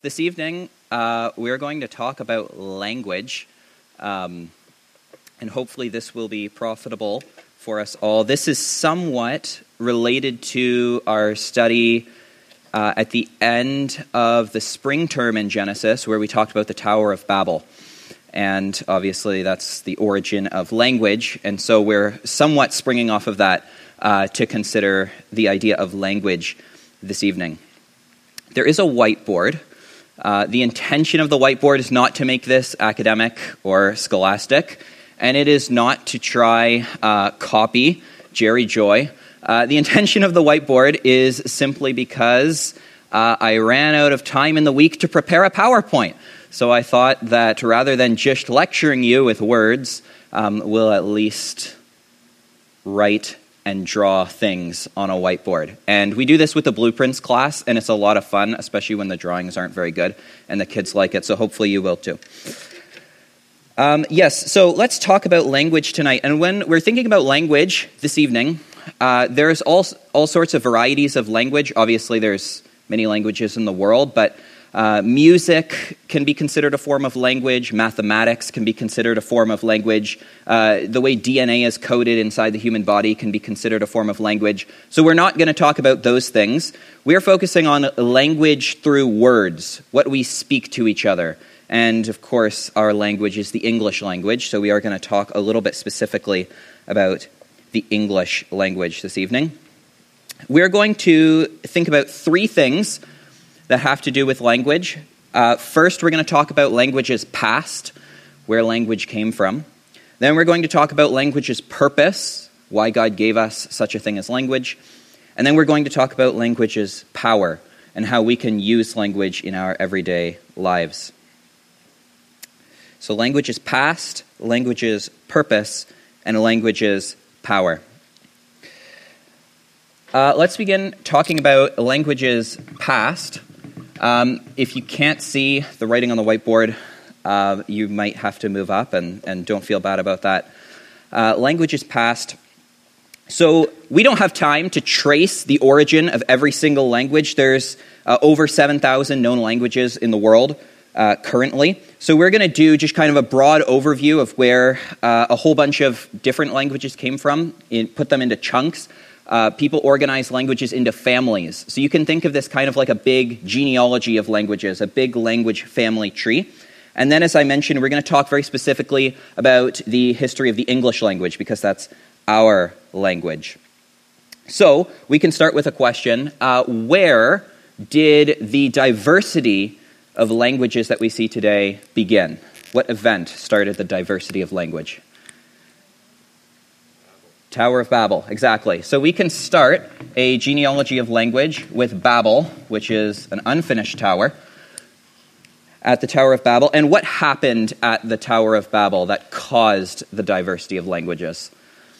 This evening, we're going to talk about language, and hopefully this will be profitable for us all. This is somewhat related to our study at the end of the spring term in Genesis, where we talked about the Tower of Babel. And obviously that's the origin of language, and so we're somewhat springing off of that to consider the idea of language this evening. There is a whiteboard. The intention of the whiteboard is not to make this academic or scholastic, and it is not to try copy Jerry Joy. The intention of the whiteboard is simply because I ran out of time in the week to prepare a PowerPoint. So I thought that rather than just lecturing you with words, we'll at least write and draw things on a whiteboard. And we do this with the blueprints class, and it's a lot of fun, especially when the drawings aren't very good, and the kids like it, so hopefully you will too. So let's talk about language tonight. And when we're thinking about language this evening, there's all sorts of varieties of language. Obviously, there's many languages in the world, but music can be considered a form of language. Mathematics can be considered a form of language. The way DNA is coded inside the human body can be considered a form of language. So we're not going to talk about those things. We're focusing on language through words, what we speak to each other. And of course, our language is the English language, so we are going to talk a little bit specifically about the English language this evening. We're going to think about three things that have to do with language. First, we're going to talk about language's past, where language came from. Then we're going to talk about language's purpose, why God gave us such a thing as language. And then we're going to talk about language's power and how we can use language in our everyday lives. So language's past, language's purpose, and language's power. Let's begin talking about language's past. If you can't see the writing on the whiteboard, you might have to move up, and don't feel bad about that. Language's past. So we don't have time to trace the origin of every single language. There's over 7,000 known languages in the world currently. So we're going to do just kind of a broad overview of where a whole bunch of different languages came from, put them into chunks. People organize languages into families. So you can think of this kind of like a big genealogy of languages, a big language family tree. And then, as I mentioned, we're going to talk very specifically about the history of the English language, because that's our language. So we can start with a question. Where did the diversity of languages that we see today begin? What event started the diversity of language? Tower of Babel, exactly. So we can start a genealogy of language with Babel, which is an unfinished tower, at the Tower of Babel. And what happened at the Tower of Babel that caused the diversity of languages?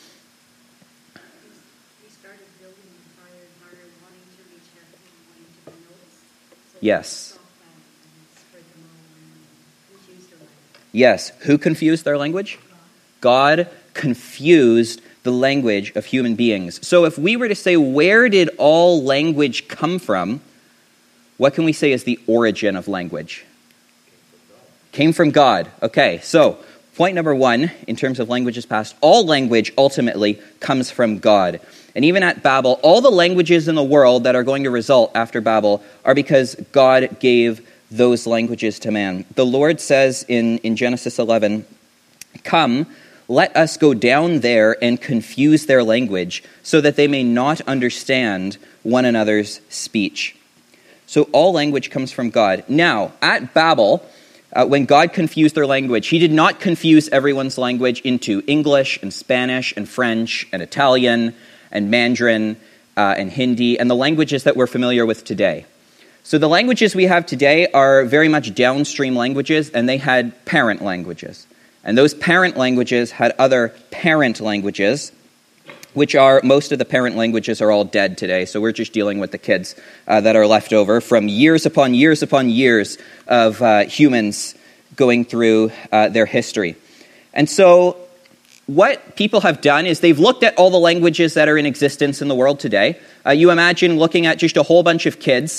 We started building higher and higher, wanting to reach heaven and wanting to be noticed. So Yes. spread them all and confused their language. Yes. Who confused their language? God confused the language of human beings. So if we were to say, where did all language come from, what can we say is the origin of language? Came from God. Okay, so point number one, in terms of languages past, all language ultimately comes from God. And even at Babel, all the languages in the world that are going to result after Babel are because God gave those languages to man. The Lord says in Genesis 11, "Come, let us go down there and confuse their language, so that they may not understand one another's speech." So all language comes from God. Now, at Babel, when God confused their language, he did not confuse everyone's language into English and Spanish and French and Italian and Mandarin and Hindi and the languages that we're familiar with today. So the languages we have today are very much downstream languages, and they had parent languages. And those parent languages had other parent languages, which are, most of the parent languages are all dead today. So we're just dealing with the kids that are left over from years upon years upon years of humans going through their history. And so what people have done is they've looked at all the languages that are in existence in the world today. You imagine looking at just a whole bunch of kids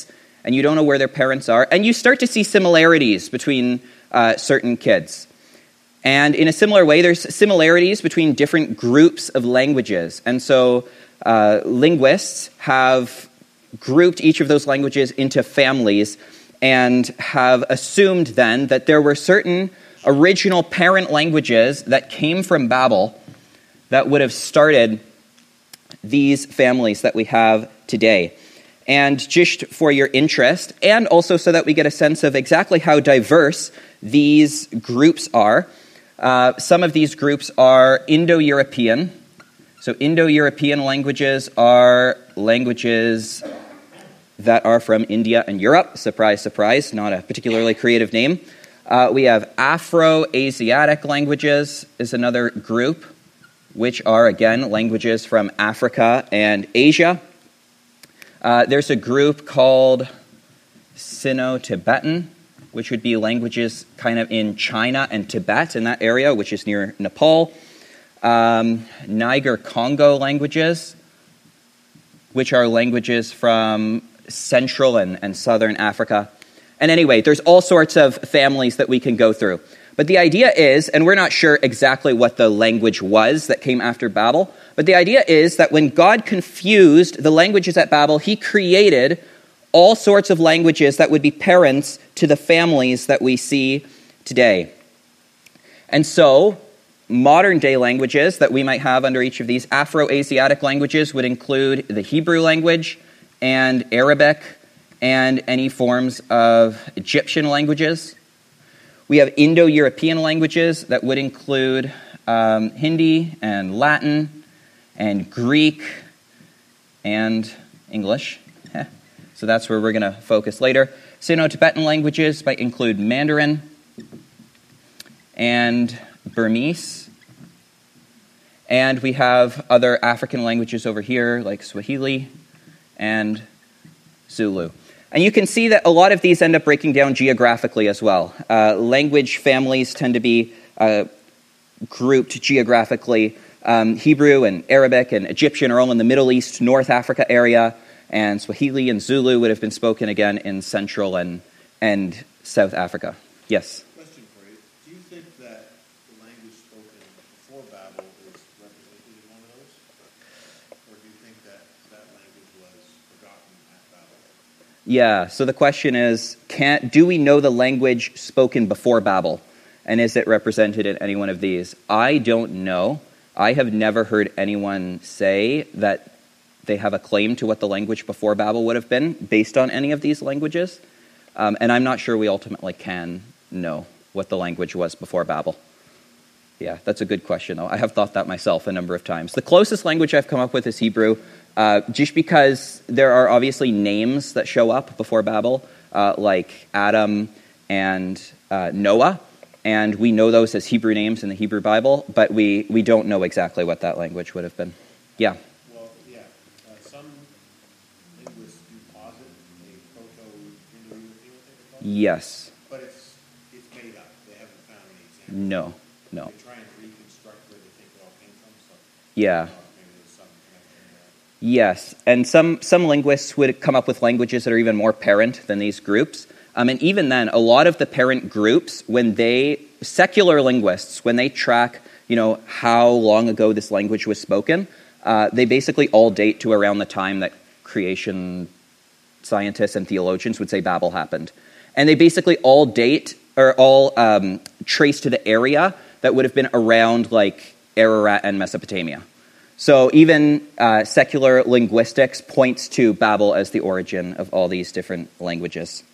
and you don't know where their parents are, and you start to see similarities between certain kids. And in a similar way, there's similarities between different groups of languages. And so linguists have grouped each of those languages into families and have assumed then that there were certain original parent languages that came from Babel that would have started these families that we have today. And just for your interest, and also so that we get a sense of exactly how diverse these groups are, some of these groups are Indo-European. So Indo-European languages are languages that are from India and Europe. Surprise, surprise, not a particularly creative name. We have Afro-Asiatic languages is another group, which are, again, languages from Africa and Asia. There's a group called Sino-Tibetan, which would be languages kind of in China and Tibet, in that area, which is near Nepal. Niger-Congo languages, which are languages from Central and Southern Africa. And anyway, there's all sorts of families that we can go through. But the idea is, and we're not sure exactly what the language was that came after Babel, but the idea is that when God confused the languages at Babel, he created all sorts of languages that would be parents to the families that we see today. And so, modern-day languages that we might have under each of these Afro-Asiatic languages would include the Hebrew language and Arabic and any forms of Egyptian languages. We have Indo-European languages that would include Hindi and Latin and Greek and English. So that's where we're going to focus later. Sino-Tibetan languages might include Mandarin and Burmese. And we have other African languages over here, like Swahili and Zulu. And you can see that a lot of these end up breaking down geographically as well. Language families tend to be grouped geographically. Hebrew and Arabic and Egyptian are all in the Middle East, North Africa area, and Swahili and Zulu would have been spoken again in Central and South Africa. Yes? Question for you. Do you think that the language spoken before Babel is represented in one of those? Or do you think that that language was forgotten at Babel? Yeah, so the question is, do we know the language spoken before Babel? And is it represented in any one of these? I don't know. I have never heard anyone say that they have a claim to what the language before Babel would have been based on any of these languages. And I'm not sure we ultimately can know what the language was before Babel. Yeah, that's a good question, though. I have thought that myself a number of times. The closest language I've come up with is Hebrew, just because there are obviously names that show up before Babel, like Adam and Noah, and we know those as Hebrew names in the Hebrew Bible, but we don't know exactly what that language would have been. Yeah. Well, yeah. Some linguists do posit a Proto-Indo-European, I think they call it. Yes. But it's made up. They haven't found any examples. No. They try and reconstruct where they think it all came from. So Yeah. maybe there's some connection there. Yes, and some linguists would come up with languages that are even more parent than these groups. And even then, a lot of the parent groups, secular linguists, when they track, how long ago this language was spoken, they basically all date to around the time that creation scientists and theologians would say Babel happened. And they basically all date, or all trace to the area that would have been around, like, Ararat and Mesopotamia. So even secular linguistics points to Babel as the origin of all these different languages.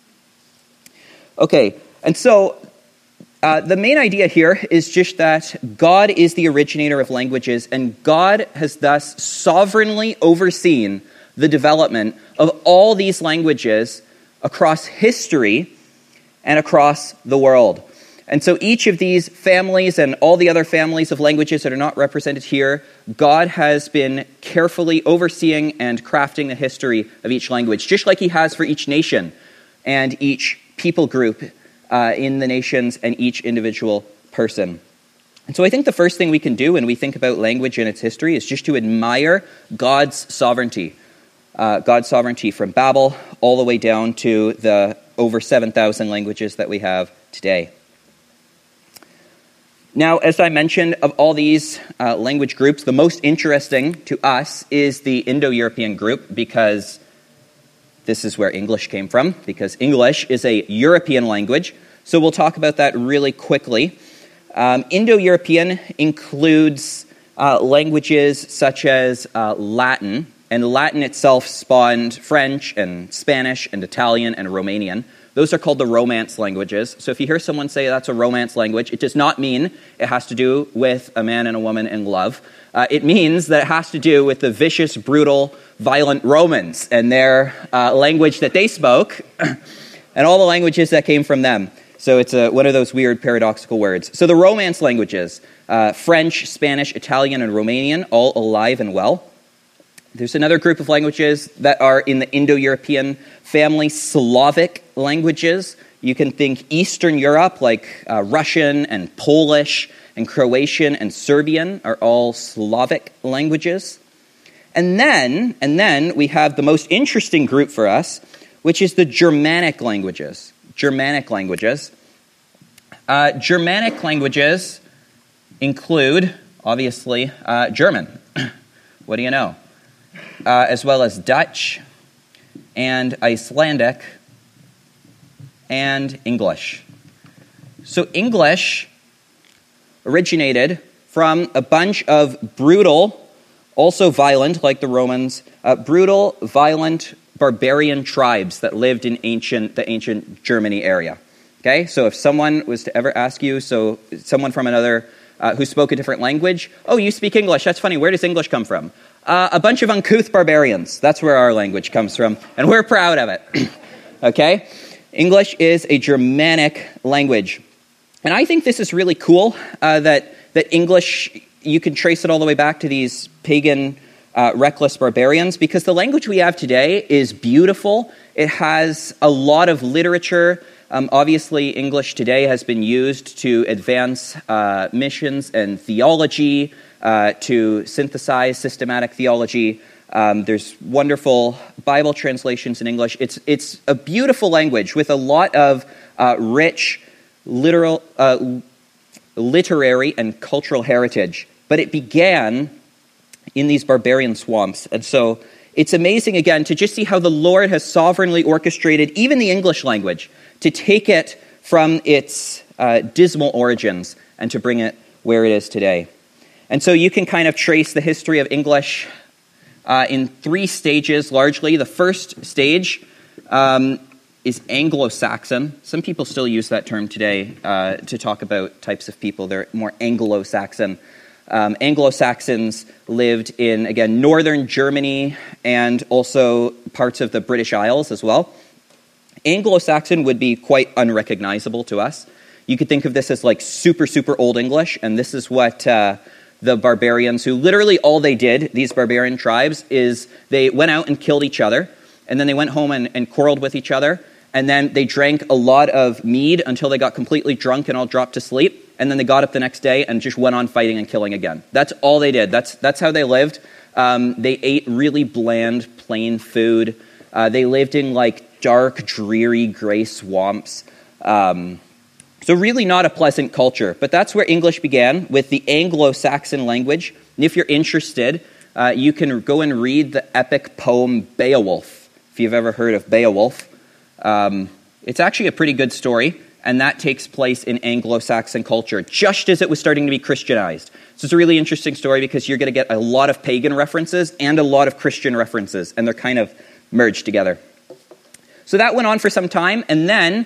Okay, and so the main idea here is just that God is the originator of languages, and God has thus sovereignly overseen the development of all these languages across history and across the world. And so each of these families and all the other families of languages that are not represented here, God has been carefully overseeing and crafting the history of each language, just like he has for each nation and each people group in the nations and each individual person. And so I think the first thing we can do when we think about language and its history is just to admire God's sovereignty. God's sovereignty from Babel all the way down to the over 7,000 languages that we have today. Now, as I mentioned, of all these language groups, the most interesting to us is the Indo-European group, because this is where English came from, because English is a European language. So we'll talk about that really quickly. Indo-European includes languages such as Latin, and Latin itself spawned French and Spanish and Italian and Romanian. Those are called the Romance languages. So if you hear someone say that's a Romance language, it does not mean it has to do with a man and a woman in love. It means that it has to do with the vicious, brutal, violent Romans and their language that they spoke and all the languages that came from them. So it's one of those weird paradoxical words. So the Romance languages, French, Spanish, Italian, and Romanian, all alive and well. There's another group of languages that are in the Indo-European family, Slavic languages. You can think Eastern Europe, like Russian and Polish and Croatian and Serbian are all Slavic languages. And then we have the most interesting group for us, which is the Germanic languages. Germanic languages include, obviously, German. What do you know? As well as Dutch and Icelandic and English. So English originated from a bunch of brutal, also violent, like the Romans, brutal, violent, barbarian tribes that lived in the ancient Germany area. Okay, so if someone was to ever ask you, so someone from another who spoke a different language, oh, you speak English, that's funny, where does English come from? A bunch of uncouth barbarians, that's where our language comes from, and we're proud of it. Okay, English is a Germanic language. And I think this is really cool, that English, you can trace it all the way back to these pagan, reckless barbarians, because the language we have today is beautiful. It has a lot of literature. Obviously, English today has been used to advance missions and theology, to synthesize systematic theology. There's wonderful Bible translations in English. It's a beautiful language with a lot of rich literary and cultural heritage. But it began in these barbarian swamps. And so it's amazing, again, to just see how the Lord has sovereignly orchestrated even the English language to take it from its dismal origins and to bring it where it is today. And so you can kind of trace the history of English in three stages, largely. The first stage is Anglo-Saxon. Some people still use that term today to talk about types of people. They're more Anglo-Saxon. Anglo-Saxons lived in, again, northern Germany and also parts of the British Isles as well. Anglo-Saxon would be quite unrecognizable to us. You could think of this as like super, super old English, and this is what the barbarians, who literally all they did, these barbarian tribes, is they went out and killed each other, and then they went home and quarreled with each other, and then they drank a lot of mead until they got completely drunk and all dropped to sleep, and then they got up the next day and just went on fighting and killing again. That's all they did. That's how they lived. They ate really bland, plain food. They lived in like dark, dreary, gray swamps. So really not a pleasant culture. But that's where English began, with the Anglo-Saxon language. And if you're interested, you can go and read the epic poem Beowulf, if you've ever heard of Beowulf. It's actually a pretty good story, and that takes place in Anglo-Saxon culture, just as it was starting to be Christianized. So it's a really interesting story because you're going to get a lot of pagan references and a lot of Christian references, and they're kind of merged together. So that went on for some time, and then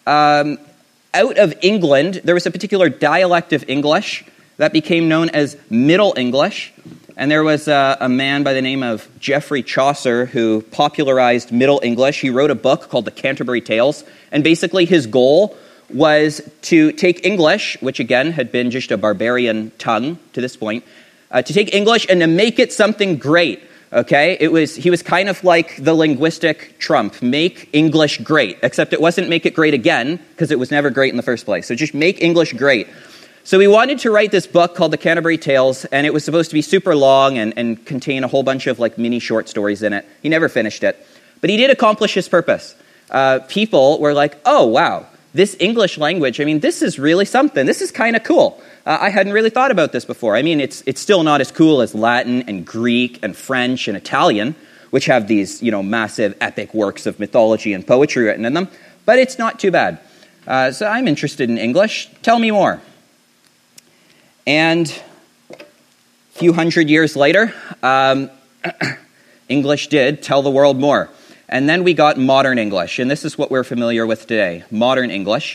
out of England, there was a particular dialect of English that became known as Middle English, and there was a man by the name of Geoffrey Chaucer who popularized Middle English. He wrote a book called the Canterbury Tales, and basically his goal was to take English, which again had been just a barbarian tongue to this point, to take English and to make it something great. Okay, he was kind of like the linguistic Trump, make English great, except it wasn't make it great again, because it was never great in the first place. So just make English great. So he wanted to write this book called the Canterbury Tales, and it was supposed to be super long and contain a whole bunch of like mini short stories in it. He never finished it. But he did accomplish his purpose. People were like, oh, wow, this English language, I mean, this is really something. This is kind of cool. I hadn't really thought about this before. I mean, it's still not as cool as Latin and Greek and French and Italian, which have these, massive epic works of mythology and poetry written in them. But it's not too bad. So I'm interested in English. Tell me more. And a few hundred years later, English did tell the world more. And then we got modern English, and this is what we're familiar with today, modern English.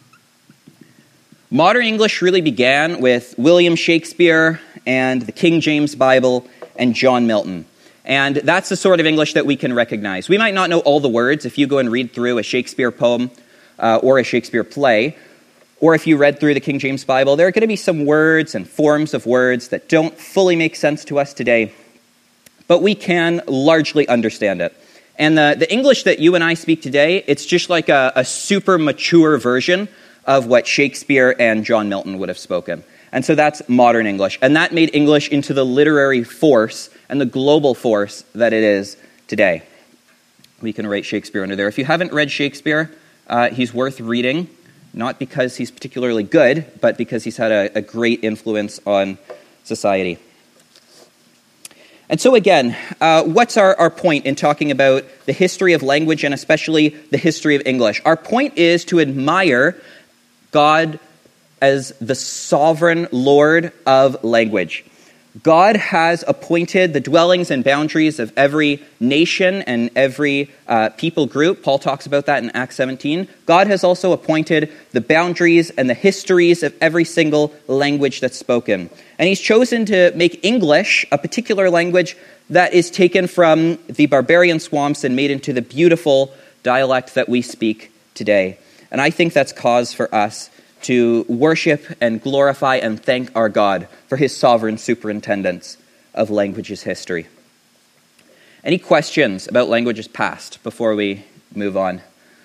Modern English really began with William Shakespeare and the King James Bible and John Milton. And that's the sort of English that we can recognize. We might not know all the words if you go and read through a Shakespeare poem or a Shakespeare play, or if you read through the King James Bible, there are going to be some words and forms of words that don't fully make sense to us today, but we can largely understand it. And the English that you and I speak today, it's just like a super mature version of what Shakespeare and John Milton would have spoken. And so that's modern English. And that made English into the literary force and the global force that it is today. We can write Shakespeare under there. If you haven't read Shakespeare, he's worth reading, not because he's particularly good, but because he's had a great influence on society. And so again, what's our point in talking about the history of language and especially the history of English? Our point is to admire God as the sovereign Lord of language. God has appointed the dwellings and boundaries of every nation and every people group. Paul talks about that in Acts 17. God has also appointed the boundaries and the histories of every single language that's spoken. And he's chosen to make English a particular language that is taken from the barbarian swamps and made into the beautiful dialect that we speak today. And I think that's cause for us to worship and glorify and thank our God for his sovereign superintendence of languages history. Any questions about languages past before we move on?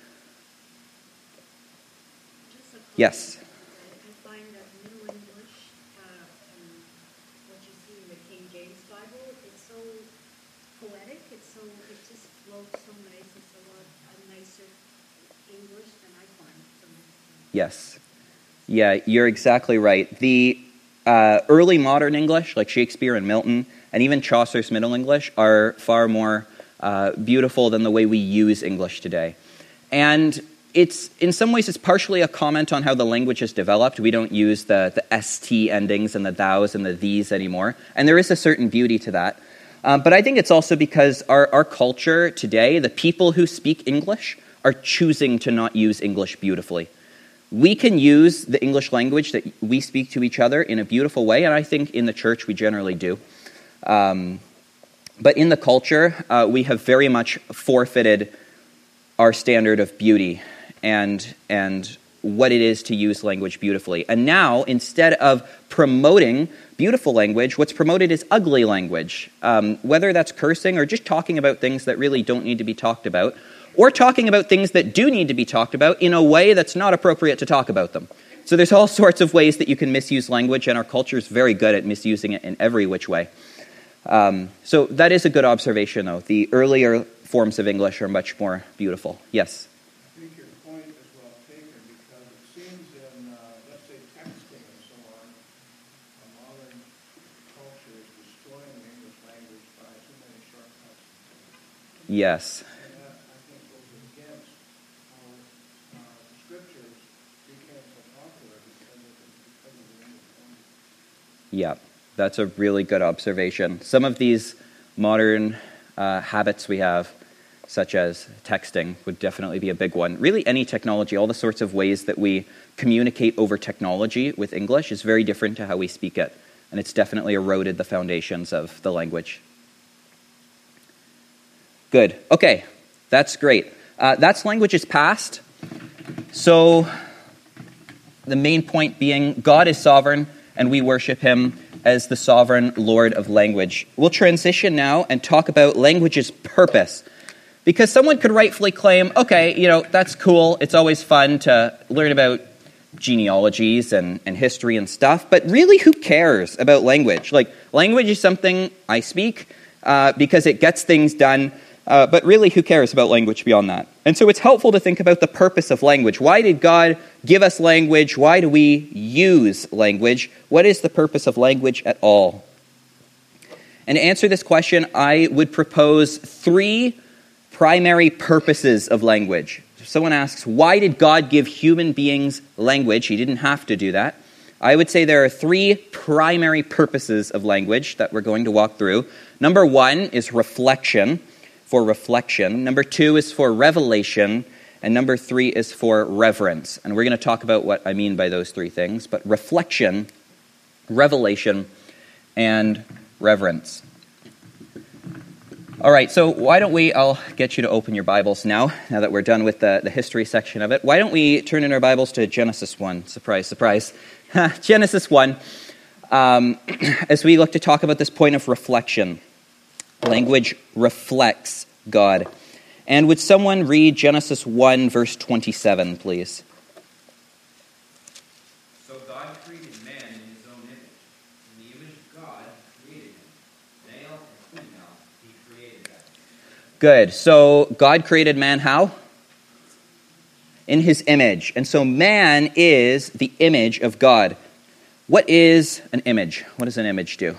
Yes. I find that Middle English, what you see in the King James Bible, it's so poetic, it just flows so nice, it's a nicer English than I find. Yes. Yeah, you're exactly right. The early modern English, like Shakespeare and Milton, and even Chaucer's Middle English, are far more beautiful than the way we use English today. And in some ways, it's partially a comment on how the language has developed. We don't use the ST endings and the thous and the these anymore. And there is a certain beauty to that. But I think it's also because our culture today, the people who speak English, are choosing to not use English beautifully. We can use the English language that we speak to each other in a beautiful way, and I think in the church we generally do. But in the culture, we have very much forfeited our standard of beauty and what it is to use language beautifully. And now, instead of promoting beautiful language, what's promoted is ugly language, whether that's cursing or just talking about things that really don't need to be talked about, or talking about things that do need to be talked about in a way that's not appropriate to talk about them. So there's all sorts of ways that you can misuse language, and our culture is very good at misusing it in every which way. So that is a good observation, though. The earlier forms of English are much more beautiful. Yes? I think your point is well taken, because it seems in, let's say, texting and so on, a modern culture is destroying the English language by too many shortcuts. Yes. Yeah, that's a really good observation. Some of these modern habits we have, such as texting, would definitely be a big one. Really, any technology, all the sorts of ways that we communicate over technology with English is very different to how we speak it. And it's definitely eroded the foundations of the language. Good. Okay, that's great. That's languages past. So the main point being God is sovereign, and we worship him as the sovereign Lord of language. We'll transition now and talk about language's purpose. Because someone could rightfully claim, okay, that's cool. It's always fun to learn about genealogies and history and stuff, but really who cares about language? Like, language is something I speak because it gets things done, but really who cares about language beyond that? And so it's helpful to think about the purpose of language. Why did God give us language? Why do we use language? What is the purpose of language at all? And to answer this question, I would propose 3 primary purposes of language. If someone asks, why did God give human beings language? He didn't have to do that. I would say there are 3 primary purposes of language that we're going to walk through. Number 1 is reflection, for reflection. Number 2 is for revelation. And number 3 is for reverence. And we're going to talk about what I mean by those 3 things. But reflection, revelation, and reverence. All right, so why don't I'll get you to open your Bibles now that we're done with the history section of it. Why don't we turn in our Bibles to Genesis 1? Surprise, surprise. Genesis 1, as we look to talk about this point of reflection. Language reflects God. And would someone read Genesis 1, verse 27, please? So God created man in his own image. In the image of God created him. Male and female, he created them. Good. So God created man how? In his image. And so man is the image of God. What is an image? What does an image do?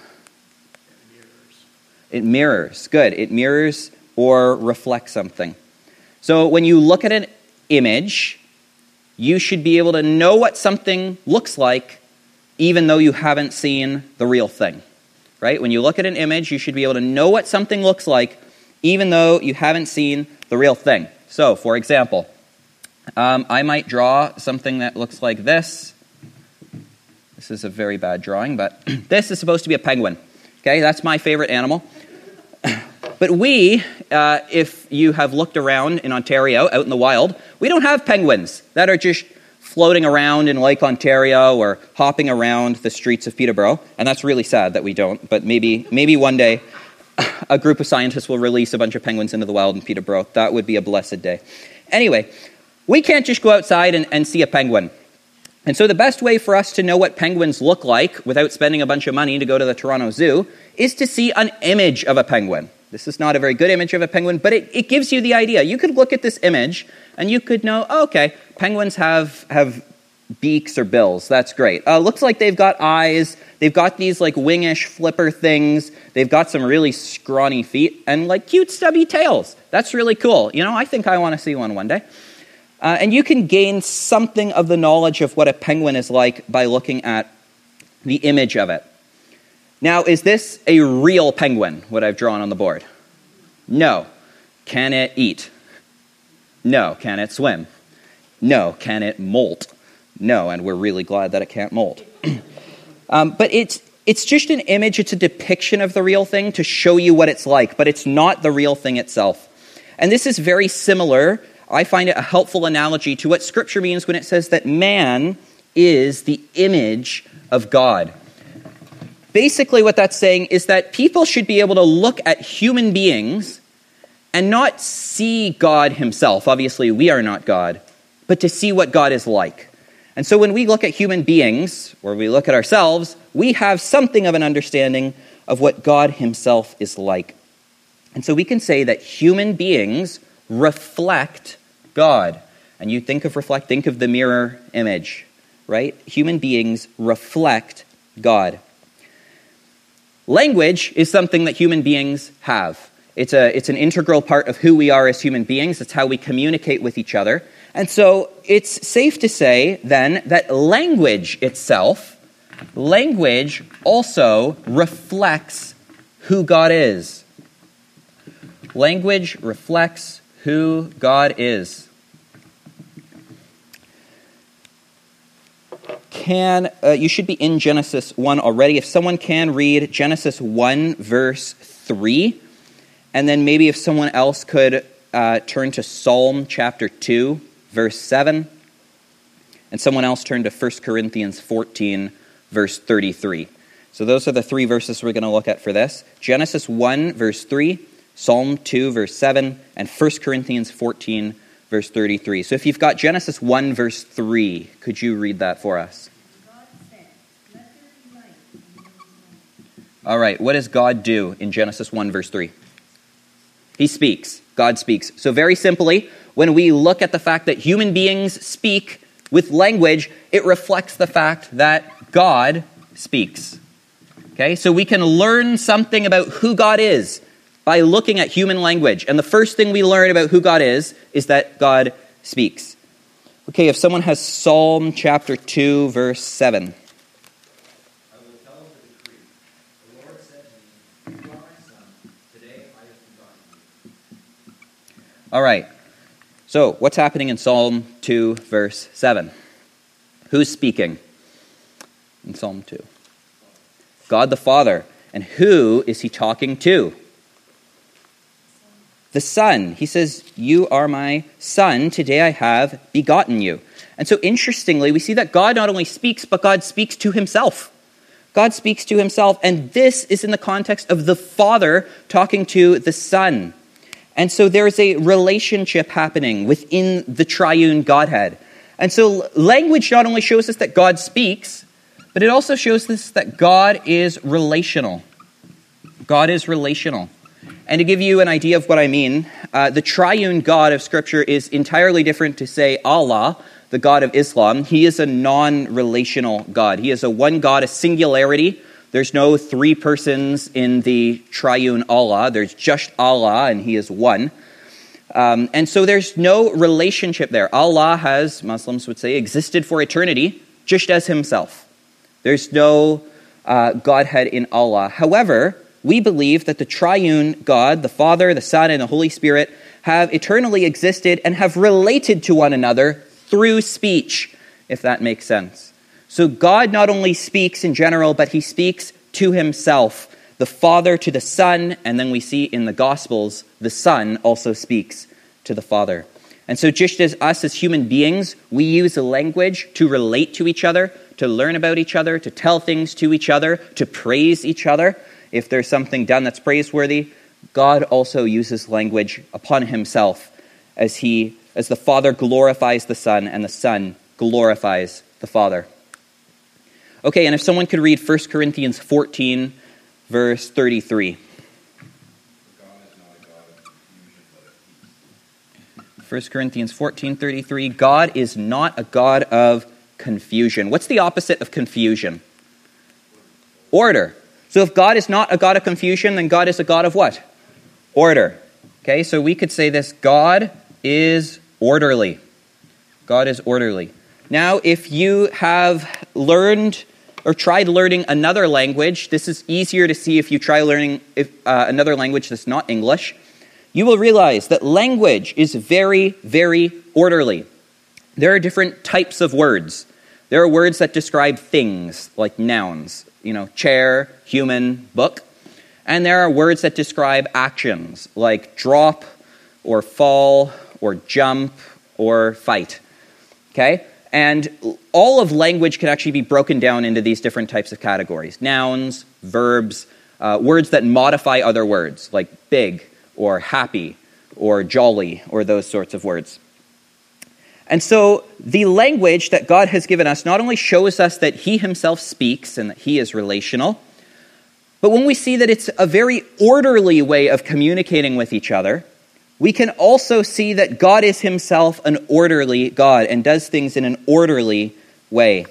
It mirrors. Good. It mirrors or reflects something. So when you look at an image, you should be able to know what something looks like even though you haven't seen the real thing. Right? When you look at an image, you should be able to know what something looks like even though you haven't seen the real thing. So, for example, I might draw something that looks like this. This is a very bad drawing, but this is supposed to be a penguin. Okay, that's my favorite animal. But we, if you have looked around in Ontario, out in the wild, we don't have penguins that are just floating around in Lake Ontario or hopping around the streets of Peterborough. And that's really sad that we don't, but maybe one day a group of scientists will release a bunch of penguins into the wild in Peterborough. That would be a blessed day. Anyway, we can't just go outside and see a penguin. And so the best way for us to know what penguins look like without spending a bunch of money to go to the Toronto Zoo is to see an image of a penguin. This is not a very good image of a penguin, but it gives you the idea. You could look at this image and you could know, oh, okay, penguins have beaks or bills. That's great. Looks like they've got eyes. They've got these like wingish flipper things. They've got some really scrawny feet and like cute stubby tails. That's really cool. You know, I think I want to see one day. And you can gain something of the knowledge of what a penguin is like by looking at the image of it. Now, is this a real penguin, what I've drawn on the board? No. Can it eat? No. Can it swim? No. Can it molt? No, and we're really glad that it can't molt. But it's just an image, it's a depiction of the real thing to show you what it's like, but it's not the real thing itself. And this is very similar. I find it a helpful analogy to what Scripture means when it says that man is the image of God. Basically, what that's saying is that people should be able to look at human beings and not see God himself. Obviously, we are not God, but to see what God is like. And so when we look at human beings, or we look at ourselves, we have something of an understanding of what God himself is like. And so we can say that human beings reflect God. And you think of the mirror image, right? Human beings reflect God. Language is something that human beings have. It's an integral part of who we are as human beings. It's how we communicate with each other. And so it's safe to say then that language also reflects who God is. Language reflects who God is. You should be in Genesis 1 already. If someone can read Genesis 1, verse 3, and then maybe if someone else could turn to Psalm chapter 2, verse 7, and someone else turn to 1 Corinthians 14, verse 33. So those are the 3 verses we're going to look at for this. Genesis 1, verse 3, Psalm 2, verse 7, and 1 Corinthians 14, verse 33. So if you've got Genesis 1, verse 3, could you read that for us? God said, "Let there be light," and there was light. All right, what does God do in Genesis 1, verse 3? He speaks. God speaks. So very simply, when we look at the fact that human beings speak with language, it reflects the fact that God speaks. Okay, so we can learn something about who God is by looking at human language. And the first thing we learn about who God is that God speaks. Okay, if someone has Psalm chapter 2, verse 7. I will tell the decree. The Lord said to me, "You are my son. Today I have begotten you." All right, so what's happening in Psalm 2, verse 7? Who's speaking in Psalm 2? God the Father. And who is he talking to? The Son. He says, "You are my son, today I have begotten you." And so interestingly, we see that God not only speaks, but God speaks to himself. God speaks to himself, and this is in the context of the Father talking to the Son. And so there is a relationship happening within the triune Godhead. And so language not only shows us that God speaks, but it also shows us that God is relational. God is relational. And to give you an idea of what I mean, the triune God of Scripture is entirely different to, say, Allah, the God of Islam. He is a non-relational God. He is a one God, a singularity. There's no three persons in the triune Allah. There's just Allah, and he is one. And so there's no relationship there. Allah has, Muslims would say, existed for eternity, just as himself. There's no Godhead in Allah. However, we believe that the triune God, the Father, the Son, and the Holy Spirit, have eternally existed and have related to one another through speech, if that makes sense. So God not only speaks in general, but he speaks to himself, the Father to the Son, and then we see in the Gospels, the Son also speaks to the Father. And so just as us as human beings, we use a language to relate to each other, to learn about each other, to tell things to each other, to praise each other. If there's something done that's praiseworthy, God also uses language upon himself as the Father glorifies the Son and the Son glorifies the Father. Okay, and if someone could read 1 Corinthians 14, verse 33. God is not a God of confusion, but of peace. 1 Corinthians 14:33, God is not a God of confusion. What's the opposite of confusion? Order. So if God is not a God of confusion, then God is a God of what? Order. Okay, so we could say this, God is orderly. God is orderly. Now, if you have learned or tried learning another language, this is easier to see if you try learning another language that's not English, you will realize that language is very, very orderly. There are different types of words. There are words that describe things, like nouns, chair, human, book. And there are words that describe actions, like drop, or fall, or jump, or fight. Okay? And all of language can actually be broken down into these different types of categories. Nouns, verbs, words that modify other words, like big, or happy, or jolly, or those sorts of words. And so the language that God has given us not only shows us that he himself speaks and that he is relational, but when we see that it's a very orderly way of communicating with each other, we can also see that God is himself an orderly God and does things in an orderly way.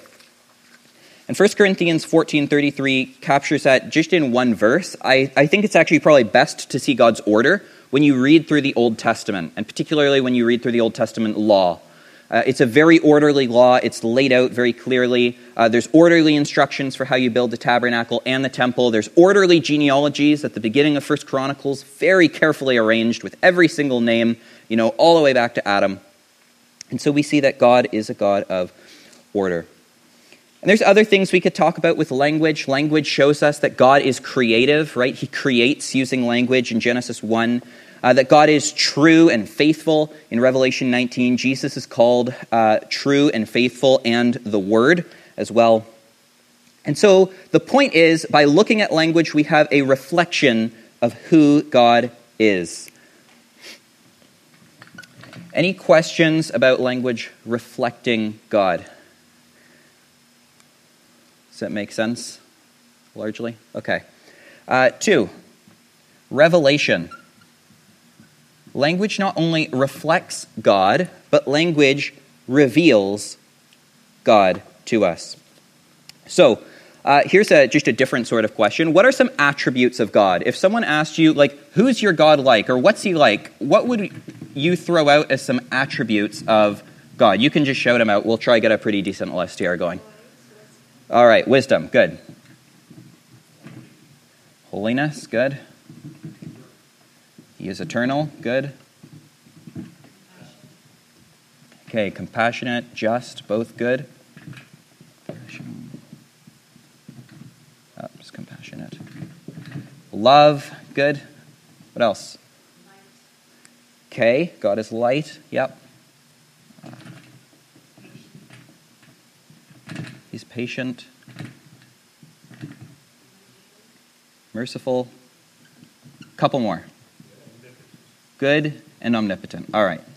And 1 Corinthians 14:33 captures that just in one verse. I think it's actually probably best to see God's order when you read through the Old Testament, and particularly when you read through the Old Testament law. It's a very orderly law. It's laid out very clearly. There's orderly instructions for how you build the tabernacle and the temple. There's orderly genealogies at the beginning of 1 Chronicles, very carefully arranged with every single name, all the way back to Adam. And so we see that God is a God of order. And there's other things we could talk about with language. Language shows us that God is creative, right? He creates using language in Genesis 1. That God is true and faithful. In Revelation 19, Jesus is called true and faithful and the Word as well. And so the point is, by looking at language, we have a reflection of who God is. Any questions about language reflecting God? Does that make sense, largely? Okay. 2, revelation. Language not only reflects God, but language reveals God to us. So, here's just a different sort of question. What are some attributes of God? If someone asked you, like, who's your God like, or what's he like, what would you throw out as some attributes of God? You can just shout them out. We'll try to get a pretty decent list here going. All right, wisdom, good. Holiness, good. He is eternal, good. Okay, compassionate, just, both good. Just compassionate. Love, good. What else? Okay, God is light, yep. He's patient. Merciful. Couple more. Good and omnipotent. All right.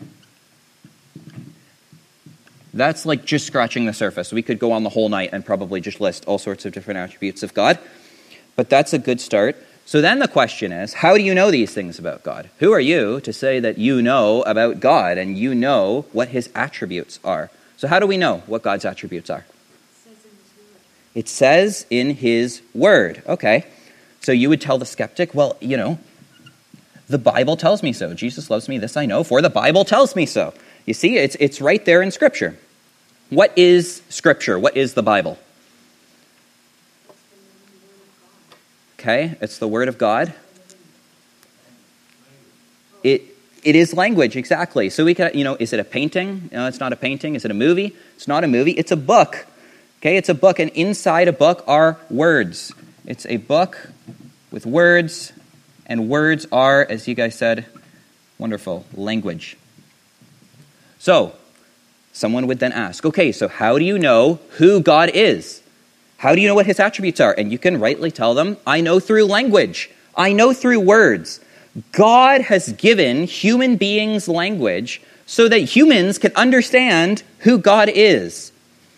That's like just scratching the surface. We could go on the whole night and probably just list all sorts of different attributes of God. But that's a good start. So then the question is, how do you know these things about God? Who are you to say that you know about God and you know what his attributes are? So how do we know what God's attributes are? It says in his word. Okay. So you would tell the skeptic, well, you know, the Bible tells me so. Jesus loves me, this I know, for the Bible tells me so. You see, it's right there in Scripture. What is Scripture? What is the Bible? Okay, it's the Word of God. It is language, exactly. So we can, is it a painting? No, it's not a painting. Is it a movie? It's not a movie. It's a book. Okay, it's a book, and inside a book are words. It's a book with words, and words are, as you guys said, wonderful, language. So, someone would then ask, okay, so how do you know who God is? How do you know what his attributes are? And you can rightly tell them, I know through language. I know through words. God has given human beings language so that humans can understand who God is.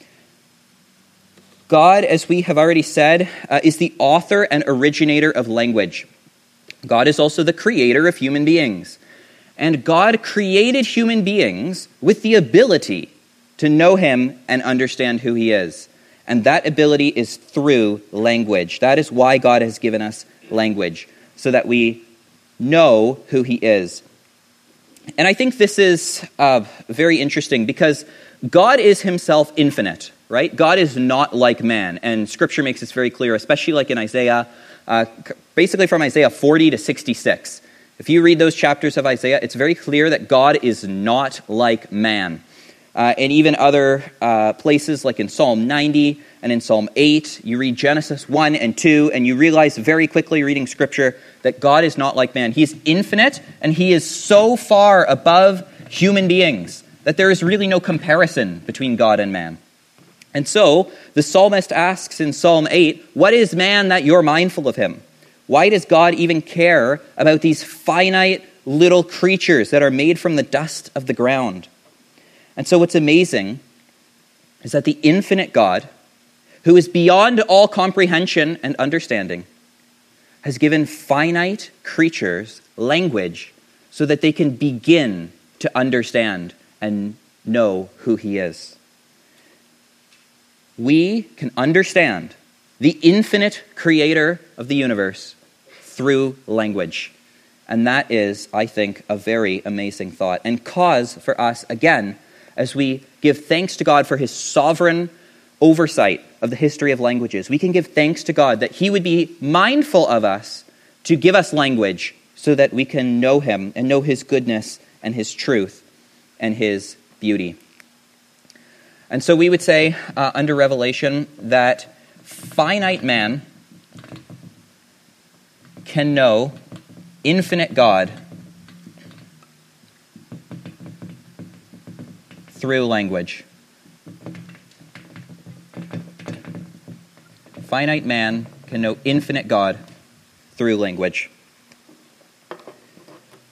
God, as we have already said, is the author and originator of language. God is also the creator of human beings. And God created human beings with the ability to know him and understand who he is. And that ability is through language. That is why God has given us language, so that we know who he is. And I think this is very interesting because God is himself infinite, right? God is not like man. And Scripture makes this very clear, especially like in Isaiah, basically from Isaiah 40 to 66. If you read those chapters of Isaiah, it's very clear that God is not like man. And even other places like in Psalm 90 and in Psalm 8, you read Genesis 1 and 2, and you realize very quickly reading Scripture that God is not like man. He is infinite, and he is so far above human beings that there is really no comparison between God and man. And so the psalmist asks in Psalm 8, what is man that you're mindful of him? Why does God even care about these finite little creatures that are made from the dust of the ground? And so what's amazing is that the infinite God, who is beyond all comprehension and understanding, has given finite creatures language so that they can begin to understand and know who he is. We can understand the infinite creator of the universe through language. And that is, I think, a very amazing thought and cause for us, again, as we give thanks to God for his sovereign oversight of the history of languages, we can give thanks to God that he would be mindful of us to give us language so that we can know him and know his goodness and his truth and his beauty. And so we would say under Revelation that finite man can know infinite God through language. Finite man can know infinite God through language.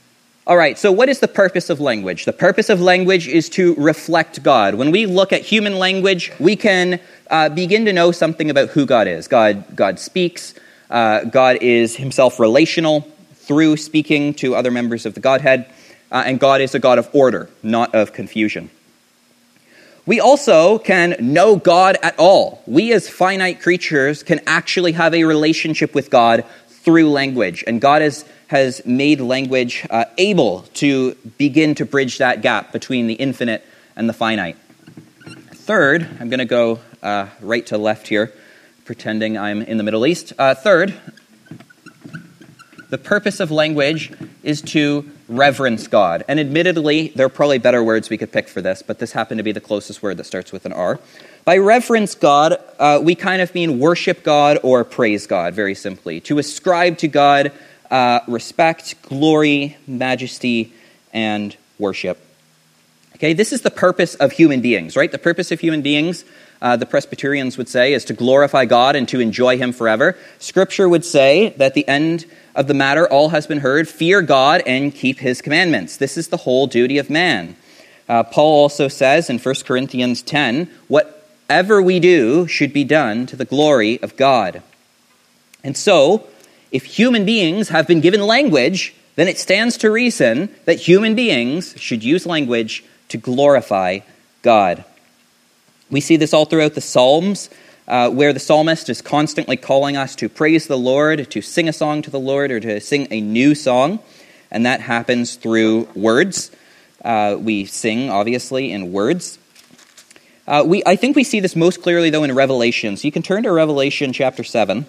All right, so what is the purpose of language? The purpose of language is to reflect God. When we look at human language, we can begin to know something about who God is. God speaks. God is himself relational through speaking to other members of the Godhead. And God is a God of order, not of confusion. We also can know God at all. We as finite creatures can actually have a relationship with God through language. And God has made language able to begin to bridge that gap between the infinite and the finite. Third, I'm going to go right to left here, pretending I'm in the Middle East. Third, the purpose of language is to reverence God. And admittedly, there are probably better words we could pick for this, but this happened to be the closest word that starts with an R. By reverence God, we kind of mean worship God or praise God, very simply. To ascribe to God respect, glory, majesty, and worship. Okay, this is the purpose of human beings, right? The purpose of human beings, the Presbyterians would say, is to glorify God and to enjoy him forever. Scripture would say that the end of the matter, all has been heard, fear God and keep his commandments. This is the whole duty of man. Paul also says in 1 Corinthians 10, whatever we do should be done to the glory of God. And so, if human beings have been given language, then it stands to reason that human beings should use language to glorify God. We see this all throughout the Psalms, where the psalmist is constantly calling us to praise the Lord, to sing a song to the Lord, or to sing a new song, and that happens through words. We sing, obviously, in words. I think we see this most clearly, though, in Revelation. So you can turn to Revelation chapter 7.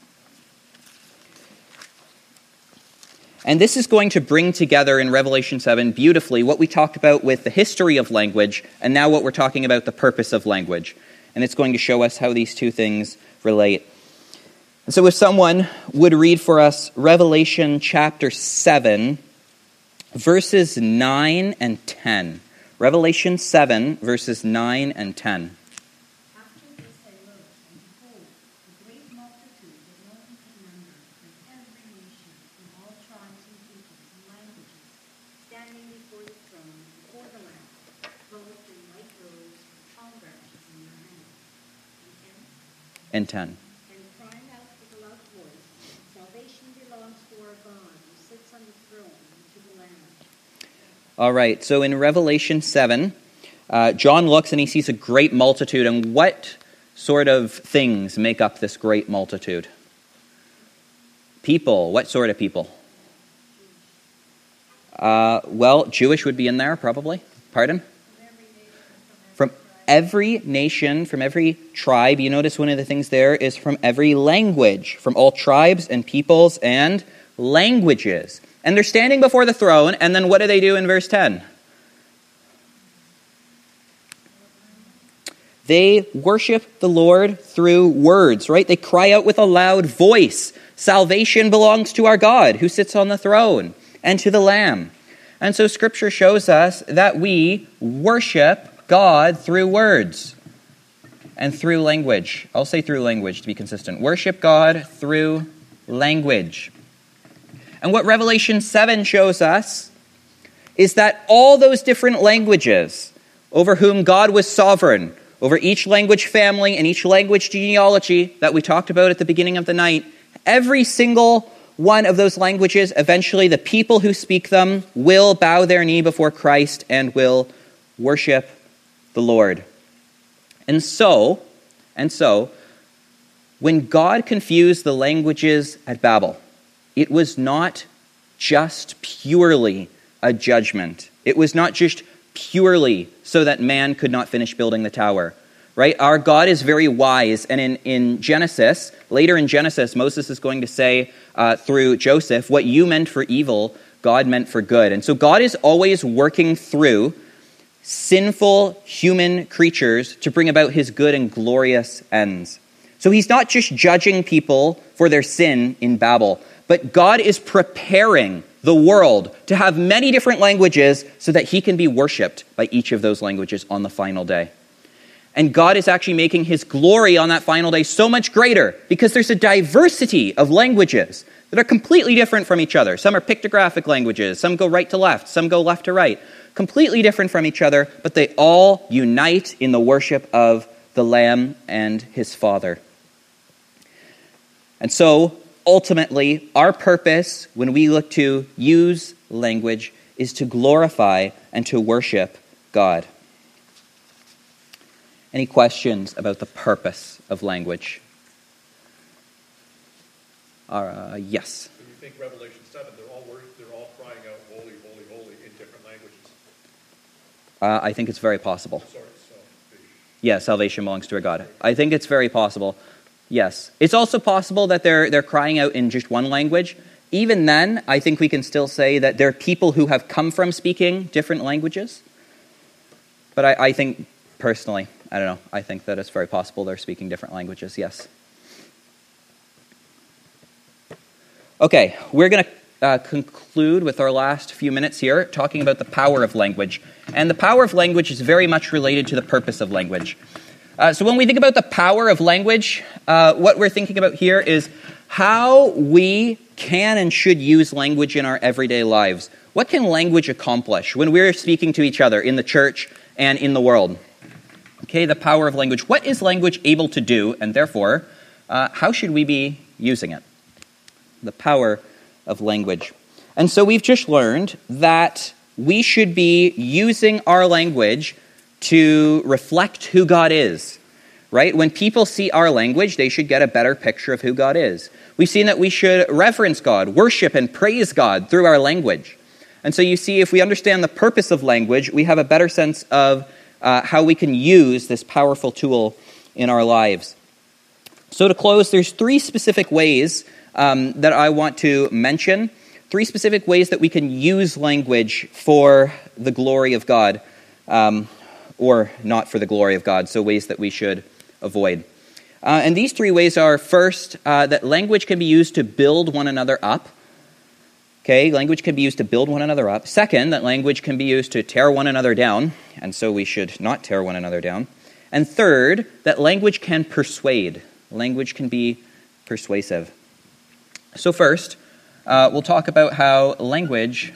And this is going to bring together in Revelation 7 beautifully what we talked about with the history of language, and now what we're talking about, the purpose of language. And it's going to show us how these two things relate. And so if someone would read for us Revelation chapter 7, verses 9 and 10. Revelation 7, verses 9 and 10. After this I looked, and behold, a great multitude that no one could number, from every nation, from all tribes and peoples and languages, standing before the throne, before the Lamb, clothed in white robes, with palm branches in their hands. And 10. And crying out with a loud voice, salvation belongs to our God, who sits on the throne, and to the Lamb. All right, so in Revelation 7, John looks and he sees a great multitude. And what sort of things make up this great multitude? People. What sort of people? Well, Jewish would be in there, probably. Pardon? From every nation, from every tribe. You notice one of the things there is from every language, from all tribes and peoples and languages. And they're standing before the throne, and then what do they do in verse 10? They worship the Lord through words, right? They cry out with a loud voice. Salvation belongs to our God who sits on the throne and to the Lamb. And so Scripture shows us that we worship God through words and through language. I'll say through language to be consistent. Worship God through language. And what Revelation 7 shows us is that all those different languages over whom God was sovereign, over each language family and each language genealogy that we talked about at the beginning of the night, every single one of those languages, eventually the people who speak them will bow their knee before Christ and will worship the Lord. And so, when God confused the languages at Babel, it was not just purely a judgment. It was not just purely so that man could not finish building the tower, right? Our God is very wise, and in Genesis, later in Genesis, Moses is going to say through Joseph, what you meant for evil, God meant for good. And so God is always working through sinful human creatures to bring about his good and glorious ends. So he's not just judging people for their sin in Babel, but God is preparing the world to have many different languages so that he can be worshipped by each of those languages on the final day. And God is actually making his glory on that final day so much greater because there's a diversity of languages that are completely different from each other. Some are pictographic languages, some go right to left, some go left to right. Completely different from each other, but they all unite in the worship of the Lamb and his Father. And so, ultimately, our purpose when we look to use language is to glorify and to worship God. Any questions about the purpose of language? Yes. When you think Revelation 7, they're all crying out, holy, holy, holy, in different languages. I think it's very possible. Sorry, Yeah, salvation belongs to our God. I think it's very possible. Yes. It's also possible that they're crying out in just one language. Even then, I think we can still say that there are people who have come from speaking different languages. But I think, personally, I don't know, I think that it's very possible they're speaking different languages, yes. Okay, we're going to conclude with our last few minutes here, talking about the power of language. And the power of language is very much related to the purpose of language. So when we think about the power of language, what we're thinking about here is how we can and should use language in our everyday lives. What can language accomplish when we're speaking to each other in the church and in the world? Okay, the power of language. What is language able to do, and therefore, how should we be using it? The power of language. And so we've just learned that we should be using our language to reflect who God is, right? When people see our language, they should get a better picture of who God is. We've seen that we should reverence God, worship and praise God through our language. And so you see, if we understand the purpose of language, we have a better sense of how we can use this powerful tool in our lives. So to close, there's three specific ways that I want to mention, three specific ways that we can use language for the glory of God, or not for the glory of God, so ways that we should avoid. And these three ways are, first, that language can be used to build one another up. Okay, language can be used to build one another up. Second, that language can be used to tear one another down, and so we should not tear one another down. And third, that language can persuade. Language can be persuasive. So first, we'll talk about how language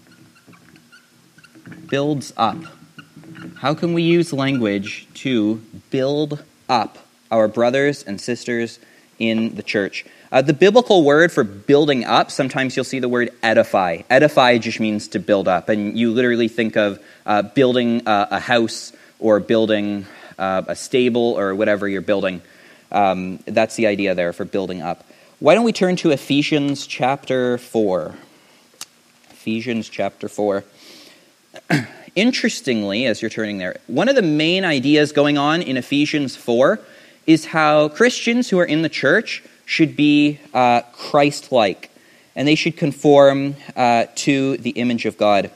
builds up. How can we use language to build up our brothers and sisters in the church? The biblical word for building up, sometimes you'll see the word edify. Edify just means to build up, and you literally think of building a house or building a stable or whatever you're building. That's the idea there for building up. Why don't we turn to Ephesians chapter 4? Ephesians chapter 4. Interestingly, as you're turning there, one of the main ideas going on in Ephesians 4 is how Christians who are in the church should be Christ-like, and they should conform to the image of God.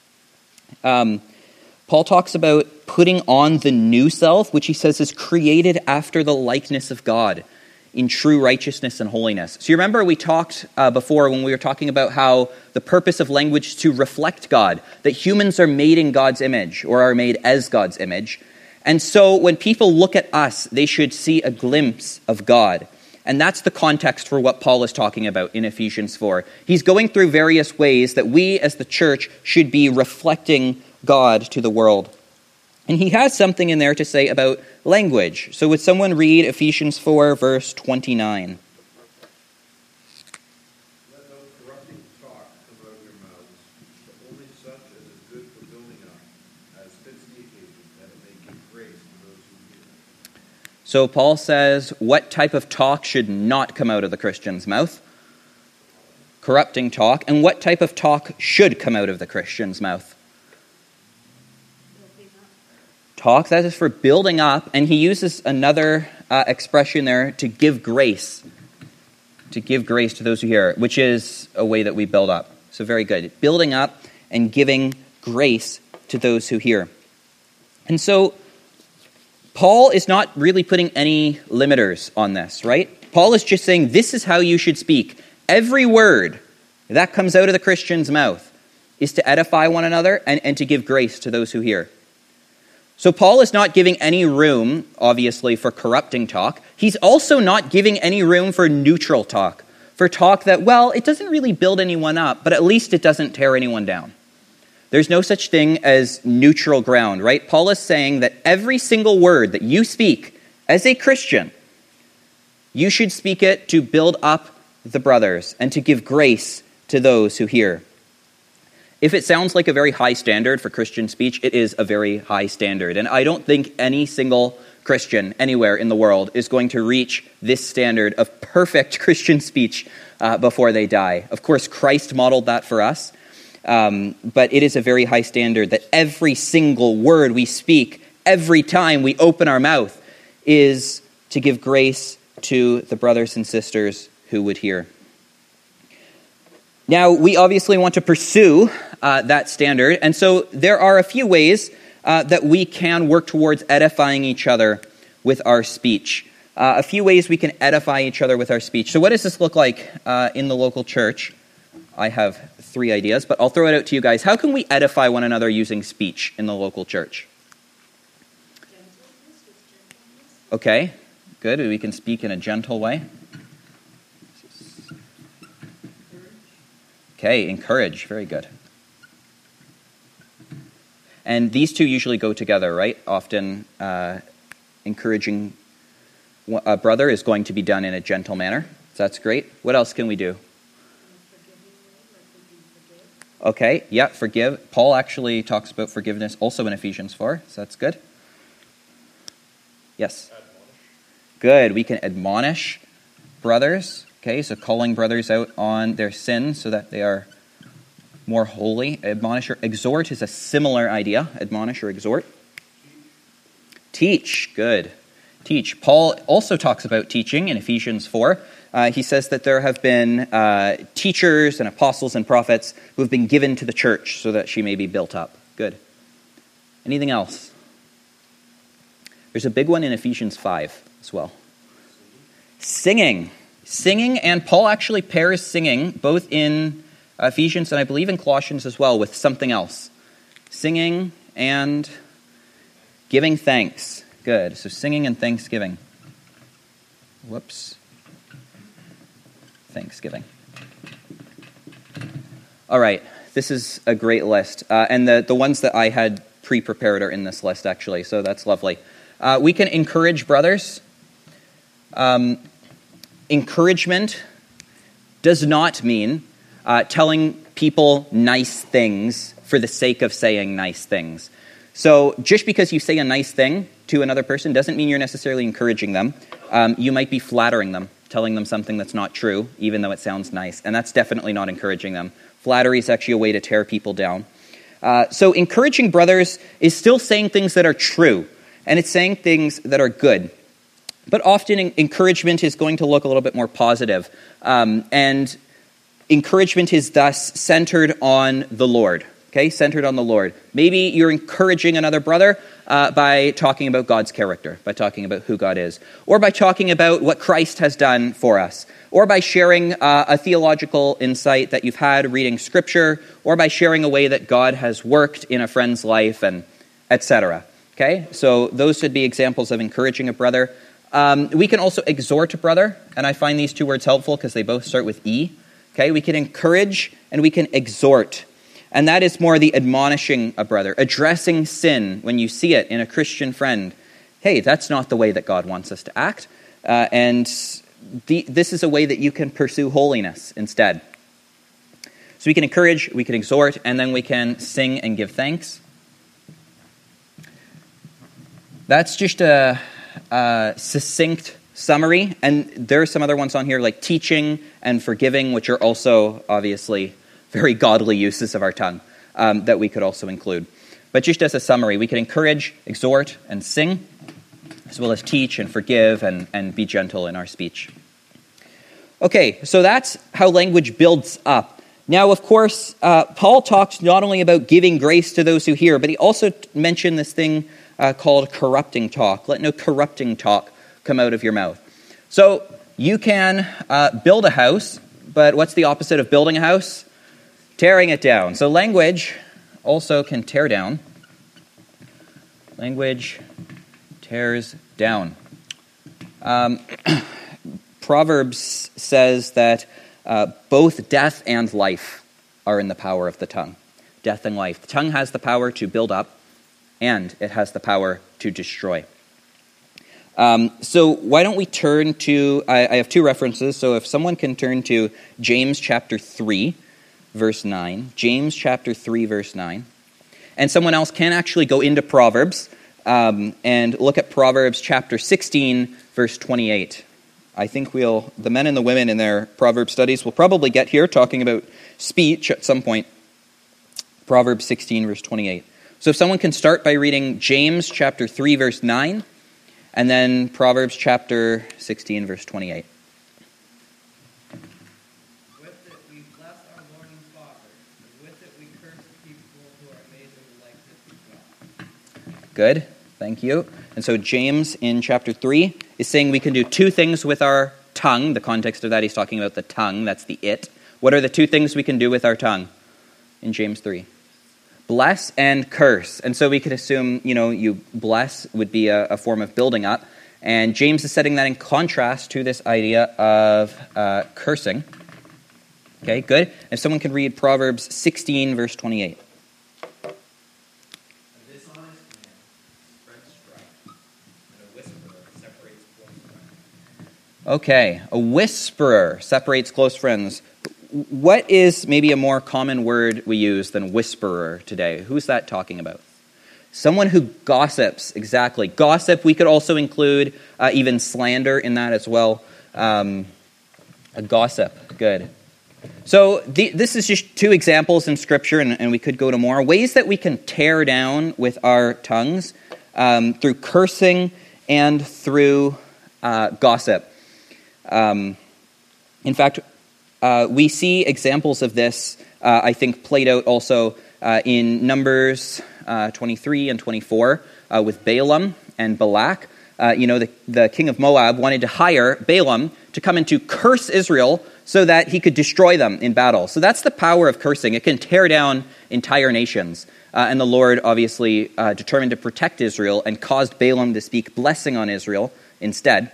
Paul talks about putting on the new self, which he says is created after the likeness of God in true righteousness and holiness. So you remember we talked before when we were talking about how the purpose of language is to reflect God, that humans are made in God's image or are made as God's image. And so when people look at us, they should see a glimpse of God. And that's the context for what Paul is talking about in Ephesians 4. He's going through various ways that we as the church should be reflecting God to the world. And he has something in there to say about language. So would someone read Ephesians 4, verse 29? Let no corrupting talk come out of your mouths, but only such as is good for building up, as fits the occasion, that it may give grace to those who hear. So Paul says, what type of talk should not come out of the Christian's mouth? Corrupting talk. And what type of talk should come out of the Christian's mouth? Talk that is for building up, and he uses another expression there, to give grace. To give grace to those who hear, which is a way that we build up. So very good. Building up and giving grace to those who hear. And so Paul is not really putting any limiters on this, right? Paul is just saying this is how you should speak. Every word that comes out of the Christian's mouth is to edify one another and to give grace to those who hear. So Paul is not giving any room, obviously, for corrupting talk. He's also not giving any room for neutral talk, for talk that, well, it doesn't really build anyone up, but at least it doesn't tear anyone down. There's no such thing as neutral ground, right? Paul is saying that every single word that you speak as a Christian, you should speak it to build up the brothers and to give grace to those who hear. If it sounds like a very high standard for Christian speech, it is a very high standard. And I don't think any single Christian anywhere in the world is going to reach this standard of perfect Christian speech before they die. Of course, Christ modeled that for us. But it is a very high standard that every single word we speak, every time we open our mouth, is to give grace to the brothers and sisters who would hear. Now, we obviously want to pursue that standard, and so there are a few ways that we can work towards edifying each other with our speech. A few ways we can edify each other with our speech. So what does this look like in the local church? I have 3 ideas, but I'll throw it out to you guys. How can we edify one another using speech in the local church? Okay, good. We can speak in a gentle way. Okay, encourage. Very good. And these two usually go together, right? Often encouraging a brother is going to be done in a gentle manner. So that's great. What else can we do? Okay, yeah, forgive. Paul actually talks about forgiveness also in Ephesians 4, so that's good. Yes? Good, we can admonish brothers. Okay, so calling brothers out on their sins so that they are more holy. Admonish or exhort is a similar idea. Admonish or exhort. Teach, good. Teach. Paul also talks about teaching in Ephesians 4. He says that there have been teachers and apostles and prophets who have been given to the church so that she may be built up. Good. Anything else? There's a big one in Ephesians 5 as well. Singing. Singing, and Paul actually pairs singing both in Ephesians and I believe in Colossians as well with something else. Singing and giving thanks. Good. So singing and thanksgiving. Whoops. Thanksgiving. All right, this is a great list. And the ones that I had pre-prepared are in this list, actually, so that's lovely. We can encourage brothers. Encouragement does not mean telling people nice things for the sake of saying nice things. So just because you say a nice thing to another person doesn't mean you're necessarily encouraging them. You might be flattering them, telling them something that's not true, even though it sounds nice. And that's definitely not encouraging them. Flattery is actually a way to tear people down. So encouraging brothers is still saying things that are true, and it's saying things that are good. But often encouragement is going to look a little bit more positive. And encouragement is thus centered on the Lord. Okay, centered on the Lord. Maybe you're encouraging another brother by talking about God's character, by talking about who God is, or by talking about what Christ has done for us, or by sharing a theological insight that you've had reading Scripture, or by sharing a way that God has worked in a friend's life, and etc. Okay, so those would be examples of encouraging a brother. We can also exhort a brother, and I find these two words helpful because they both start with E. Okay, we can encourage and we can exhort. And that is more the admonishing a brother, addressing sin when you see it in a Christian friend. Hey, that's not the way that God wants us to act. This is a way that you can pursue holiness instead. So we can encourage, we can exhort, and then we can sing and give thanks. That's just a succinct summary. And there are some other ones on here like teaching and forgiving, which are also obviously very godly uses of our tongue that we could also include. But just as a summary, we can encourage, exhort, and sing, as well as teach and forgive and be gentle in our speech. Okay, so that's how language builds up. Now, of course, Paul talks not only about giving grace to those who hear, but he also mentioned this thing called corrupting talk. Let no corrupting talk come out of your mouth. So you can build a house, but what's the opposite of building a house? Tearing it down. So language also can tear down. Language tears down. Proverbs says that both death and life are in the power of the tongue. Death and life. The tongue has the power to build up, and it has the power to destroy. So why don't we turn to, I have two references, so if someone can turn to James chapter 3, verse 9. James chapter 3, verse 9. And someone else can actually go into Proverbs and look at Proverbs chapter 16, verse 28. I think the men and the women in their Proverbs studies will probably get here talking about speech at some point. Proverbs 16, verse 28. So if someone can start by reading James chapter 3, verse 9, and then Proverbs chapter 16, verse 28. With it we bless our Lord and Father, and with it we curse the people who are made in the likeness of God. Good, thank you. And so James in chapter 3 is saying we can do two things with our tongue. The context of that, he's talking about the tongue, that's the it. What are the two things we can do with our tongue in James 3? Bless and curse. And so we could assume, you bless would be a form of building up. And James is setting that in contrast to this idea of cursing. Okay, good. If someone could read Proverbs 16, verse 28. A dishonest man spreads strife, and a whisperer separates close friends. Okay, a whisperer separates close friends. What is maybe a more common word we use than whisperer today? Who's that talking about? Someone who gossips, exactly. Gossip, we could also include even slander in that as well. A gossip, good. So this is just two examples in Scripture, and we could go to more. Ways that we can tear down with our tongues through cursing and through gossip. In fact, we see examples of this, I think, played out also in Numbers 23 and 24 with Balaam and Balak. The king of Moab wanted to hire Balaam to come and to curse Israel so that he could destroy them in battle. So that's the power of cursing. It can tear down entire nations. And the Lord obviously determined to protect Israel and caused Balaam to speak blessing on Israel instead.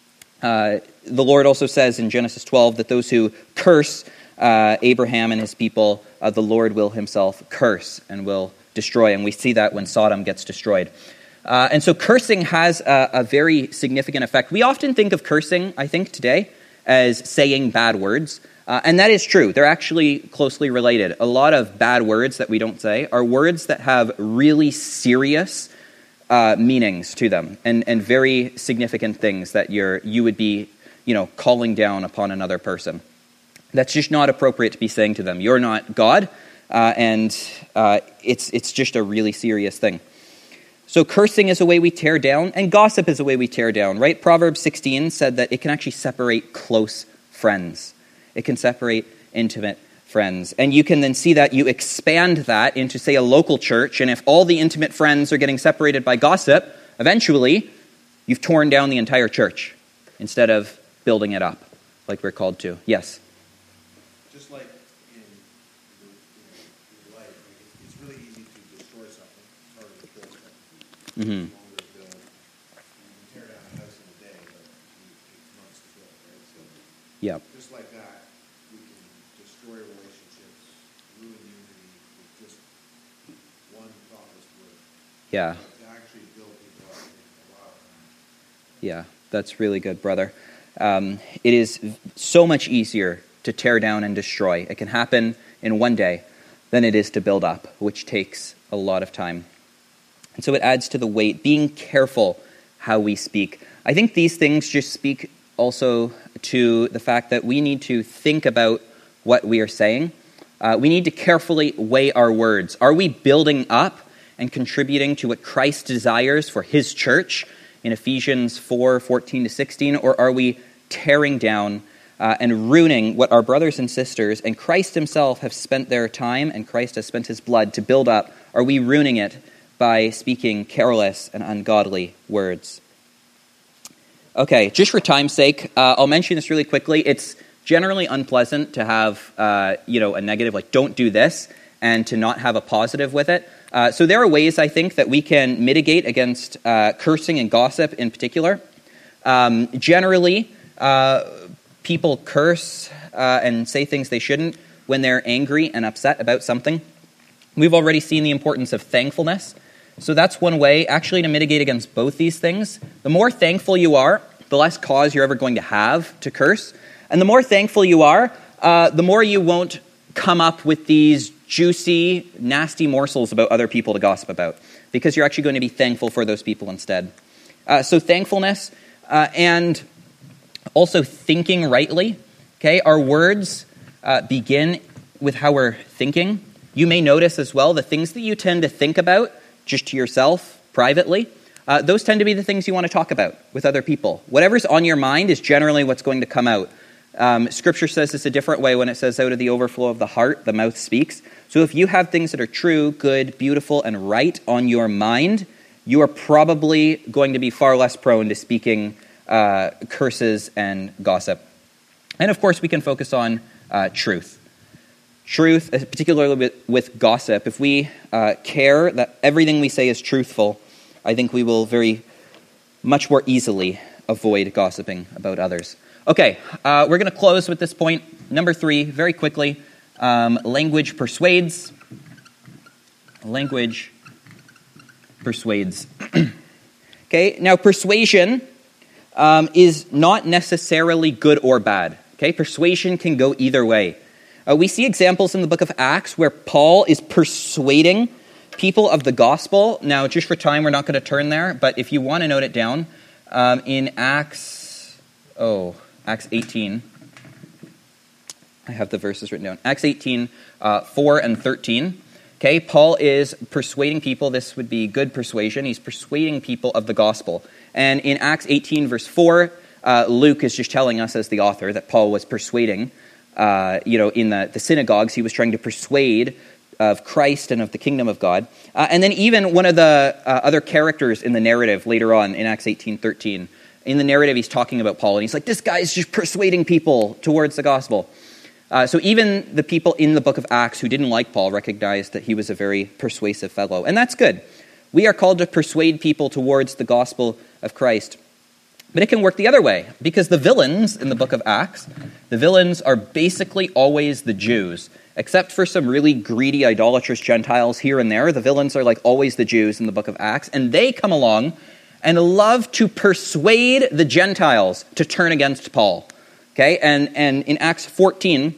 The Lord also says in Genesis 12 that those who curse Abraham and his people, the Lord will himself curse and will destroy. And we see that when Sodom gets destroyed. And so cursing has a very significant effect. We often think of cursing, I think, today as saying bad words. And that is true. They're actually closely related. A lot of bad words that we don't say are words that have really serious meanings to them and very significant things that you would be calling down upon another person. That's just not appropriate to be saying to them. You're not God, and it's just a really serious thing. So cursing is a way we tear down, and gossip is a way we tear down, right? Proverbs 16 said that it can actually separate close friends. It can separate intimate friends. And you can then see that you expand that into, say, a local church, and if all the intimate friends are getting separated by gossip, eventually you've torn down the entire church instead of building it up like we're called to. Yes? Just like in life, it's really easy to destroy something. It's harder to build something. Mm-hmm. It's longer to build. You can tear down a house in a day, but it takes months to build, right? So Yeah. just like that, we can destroy relationships, ruin unity with just one thoughtless word. Yeah. To actually build people up takes a lot of time. Yeah, that's really good, brother. It is so much easier to tear down and destroy. It can happen in one day than it is to build up, which takes a lot of time. And so it adds to the weight, being careful how we speak. I think these things just speak also to the fact that we need to think about what we are saying. We need to carefully weigh our words. Are we building up and contributing to what Christ desires for his church in Ephesians 4:14-16, or are we tearing down and ruining what our brothers and sisters and Christ himself have spent their time and Christ has spent his blood to build up? Are we ruining it by speaking careless and ungodly words? Okay, just for time's sake, I'll mention this really quickly. It's generally unpleasant to have a negative, like don't do this, and to not have a positive with it. So there are ways, I think, that we can mitigate against cursing and gossip in particular. Generally, people curse and say things they shouldn't when they're angry and upset about something. We've already seen the importance of thankfulness. So that's one way, actually, to mitigate against both these things. The more thankful you are, the less cause you're ever going to have to curse. And the more thankful you are, the more you won't come up with these juicy, nasty morsels about other people to gossip about, because you're actually going to be thankful for those people instead. So thankfulness and also thinking rightly. Okay, our words begin with how we're thinking. You may notice as well the things that you tend to think about just to yourself privately, those tend to be the things you want to talk about with other people. Whatever's on your mind is generally what's going to come out. Scripture says it's a different way when it says out of the overflow of the heart, the mouth speaks. So if you have things that are true, good, beautiful, and right on your mind, you are probably going to be far less prone to speaking curses and gossip. And of course, we can focus on truth. Truth, particularly with gossip, if we care that everything we say is truthful, I think we will very much more easily avoid gossiping about others. Okay, we're going to close with this point. Number 3, very quickly, language persuades. Language persuades. Okay, now persuasion is not necessarily good or bad. Okay, persuasion can go either way. We see examples in the book of Acts where Paul is persuading people of the gospel. Now, just for time, we're not going to turn there, but if you want to note it down, in Acts 18, I have the verses written down. Acts 18, 4 and 13. Okay, Paul is persuading people. This would be good persuasion. He's persuading people of the gospel. And in Acts 18, verse 4, Luke is just telling us as the author that Paul was persuading in the synagogues, he was trying to persuade of Christ and of the kingdom of God. And then even one of the other characters in the narrative later on in Acts 18:13, in the narrative he's talking about Paul, and he's like, this guy's just persuading people towards the gospel. So even the people in the book of Acts who didn't like Paul recognized that he was a very persuasive fellow. And that's good. We are called to persuade people towards the gospel of Christ. But it can work the other way, because the villains in the book of Acts, the villains are basically always the Jews. Except for some really greedy, idolatrous Gentiles here and there, the villains are like always the Jews in the book of Acts, and they come along and love to persuade the Gentiles to turn against Paul. Okay, and in Acts 14,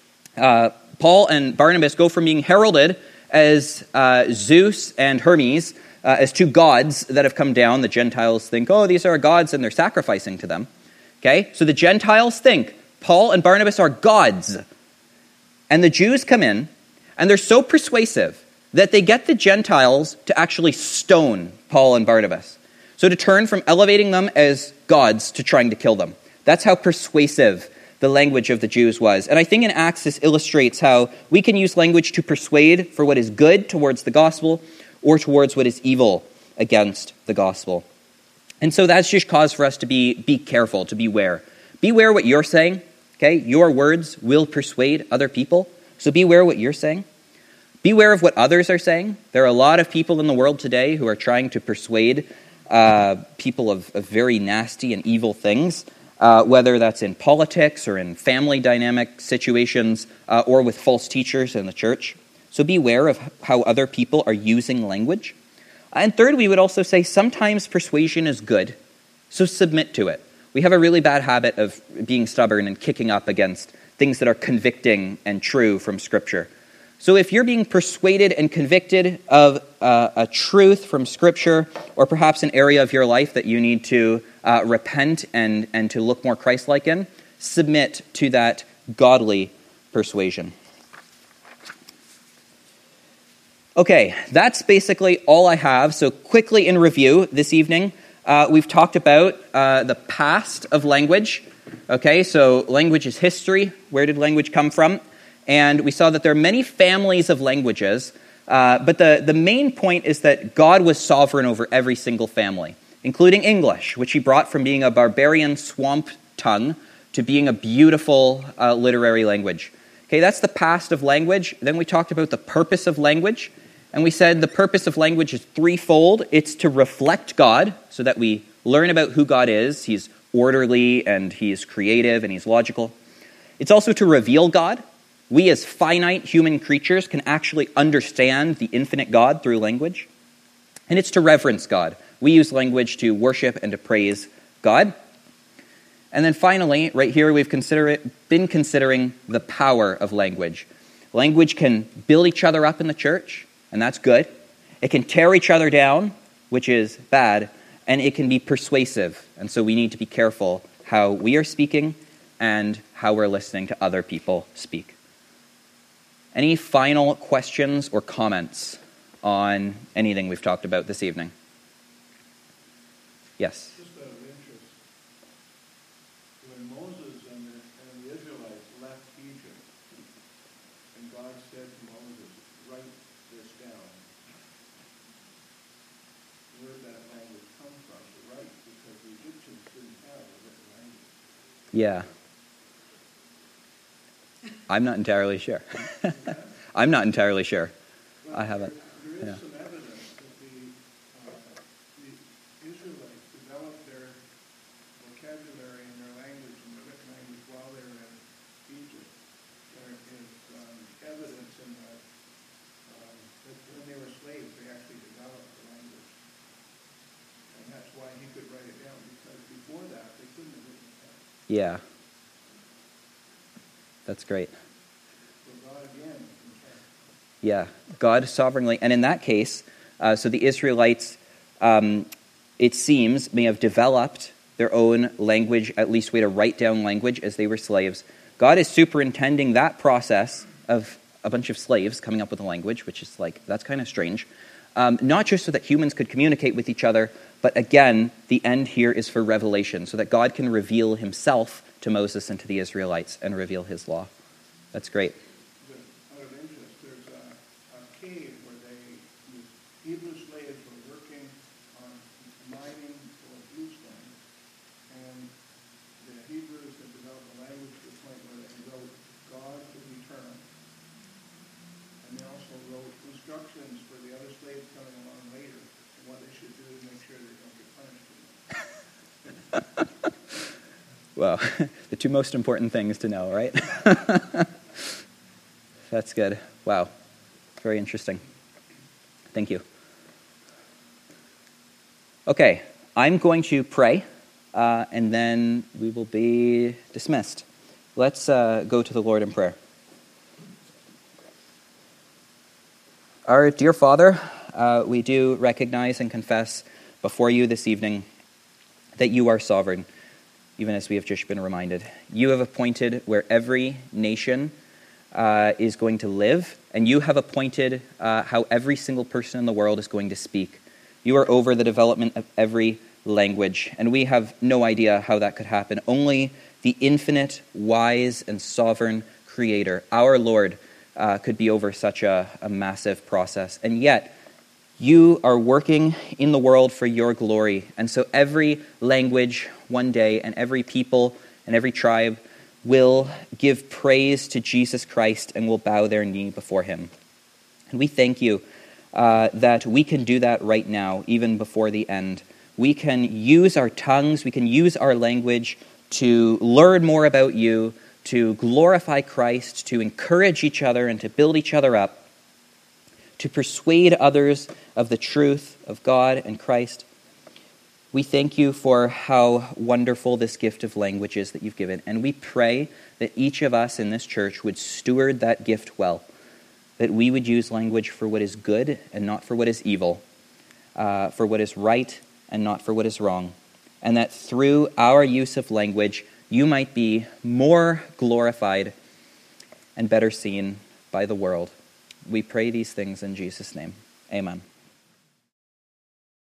Paul and Barnabas go from being heralded as Zeus and Hermes, as two gods that have come down. The Gentiles think, oh, these are gods, and they're sacrificing to them. Okay, so the Gentiles think Paul and Barnabas are gods. And the Jews come in, and they're so persuasive that they get the Gentiles to actually stone Paul and Barnabas. So to turn from elevating them as gods to trying to kill them. That's how persuasive the language of the Jews was. And I think in Acts this illustrates how we can use language to persuade for what is good towards the gospel or towards what is evil against the gospel. And so that's just cause for us to be careful, to beware. Beware what you're saying. Okay, your words will persuade other people. So beware what you're saying. Beware of what others are saying. There are a lot of people in the world today who are trying to persuade people of very nasty and evil things, whether that's in politics or in family dynamic situations or with false teachers in the church. So beware of how other people are using language. And third, we would also say sometimes persuasion is good, so submit to it. We have a really bad habit of being stubborn and kicking up against things that are convicting and true from Scripture. So if you're being persuaded and convicted of a truth from Scripture, or perhaps an area of your life that you need to repent and to look more Christ-like in, submit to that godly persuasion. Okay, that's basically all I have. So quickly in review this evening, we've talked about the past of language. Okay, so language is history. Where did language come from? And we saw that there are many families of languages, but the main point is that God was sovereign over every single family, including English, which he brought from being a barbarian swamp tongue to being a beautiful literary language. Okay, that's the past of language. Then we talked about the purpose of language, And we said the purpose of language is threefold. It's to reflect God so that we learn about who God is. He's orderly and he's creative and he's logical. It's also to reveal God. We as finite human creatures can actually understand the infinite God through language. And it's to reverence God. We use language to worship and to praise God. And then finally, right here, we've been considering the power of language. Language can build each other up in the church, and that's good. It can tear each other down, which is bad, and it can be persuasive. And so we need to be careful how we are speaking and how we're listening to other people speak. Any final questions or comments on anything we've talked about this evening? Yes? Just out of interest, when Moses and the Israelites left Egypt, and God said to Moses, write this down, where did that language come from to write? Because the Egyptians didn't have a written language. Yeah. I'm not entirely sure. I'm not entirely sure. Well, I haven't. There Yeah. is some evidence that the Israelites developed their vocabulary and their language and their written language while they were in Egypt. There is evidence in that when they were slaves, they actually developed the language. And that's why he could write it down, because before that, they couldn't have written it down. Yeah. That's great. So God again can count. Yeah, God sovereignly. And in that case, so the Israelites, it seems, may have developed their own language, at least way to write down language as they were slaves. God is superintending that process of a bunch of slaves coming up with a language, which is like, that's kind of strange. Not just so that humans could communicate with each other, but again, the end here is for revelation, so that God can reveal himself to Moses and to the Israelites and reveal his law. That's great. But out of interest, there's a cave where the Hebrew slaves were working on mining for bluestone, and the Hebrews had developed a language to the point where they wrote God is eternal, and they also wrote instructions for the other slaves coming along later on what they should do to make sure they don't get punished for that. Well, the two most important things to know, right? That's good. Wow. Very interesting. Thank you. Okay, I'm going to pray, and then we will be dismissed. Let's go to the Lord in prayer. Our dear Father, we do recognize and confess before you this evening that you are sovereign, even as we have just been reminded. You have appointed where every nation is going to live, and you have appointed how every single person in the world is going to speak. You are over the development of every language, and we have no idea how that could happen. Only the infinite, wise, and sovereign Creator, our Lord, could be over such a massive process. And yet, you are working in the world for your glory. And so every language one day and every people and every tribe will give praise to Jesus Christ and will bow their knee before him. And we thank you that we can do that right now, even before the end. We can use our tongues, we can use our language to learn more about you, to glorify Christ, to encourage each other and to build each other up, to persuade others of the truth of God and Christ. We thank you for how wonderful this gift of language is that you've given. And we pray that each of us in this church would steward that gift well, that we would use language for what is good and not for what is evil, for what is right and not for what is wrong, and that through our use of language, you might be more glorified and better seen by the world. We pray these things in Jesus' name. Amen.